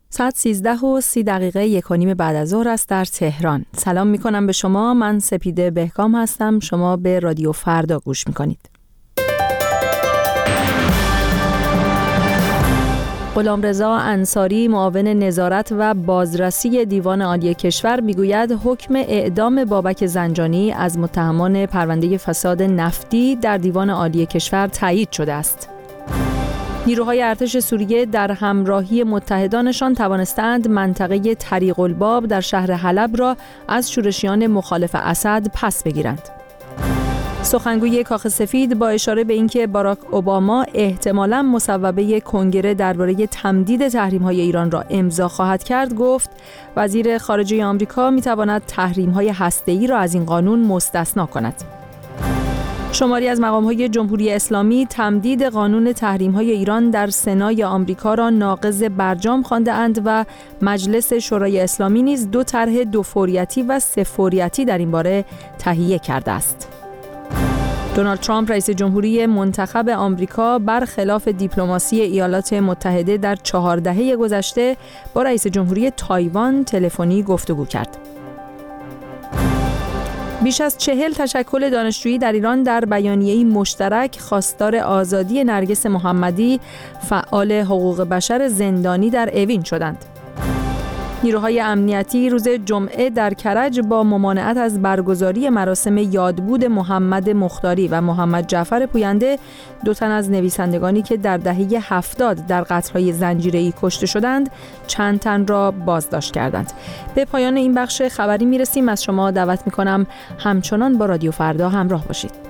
ساعت 13:30 1:30 بعد از ظهر است در تهران. سلام میکنم به شما. من سپیده بهکام هستم. شما به رادیو فردا گوش میکنید. غلامرضا انصاری، معاون نظارت و بازرسی دیوان عالی کشور میگوید حکم اعدام بابک زنجانی از متهمان پرونده فساد نفتی در دیوان عالی کشور تایید شده است. نیروهای ارتش سوریه در همراهی متحدانشان توانستند منطقه طریق الباب در شهر حلب را از شورشیان مخالف اسد پس بگیرند. سخنگوی کاخ سفید با اشاره به اینکه باراک اوباما احتمالاً مصوبه کنگره درباره تمدید تحریم‌های ایران را امضا خواهد کرد، گفت وزیر خارجه آمریکا می‌تواند تحریم‌های هسته‌ای را از این قانون مستثنا کند. شماری از مقام‌های جمهوری اسلامی تمدید قانون تحریم‌های ایران در سنای آمریکا را ناقض برجام خوانده‌اند و مجلس شورای اسلامی نیز 2 طرح 2 فوریتی و 3 فوریتی در این باره تهیه کرده است. دونالد ترامپ رئیس جمهوری منتخب آمریکا برخلاف دیپلماسی ایالات متحده در 4 دهه گذشته با رئیس جمهوری تایوان تلفنی گفتگو کرد. بیش از 40 تشکل دانشجویی در ایران در بیانیه‌ای مشترک خواستار آزادی نرگس محمدی، فعال حقوق بشر زندانی در اوین شدند. نیروهای امنیتی روز جمعه در کرج با ممانعت از برگزاری مراسم یادبود محمد مختاری و محمد جعفر پوینده، 2 تن از نویسندگانی که در دهه 70 در قتل‌های زنجیره‌ای کشته شدند، چند تن را بازداشت کردند. به پایان این بخش خبری میرسیم. از شما دعوت می‌کنم همچنان با رادیو فردا همراه باشید.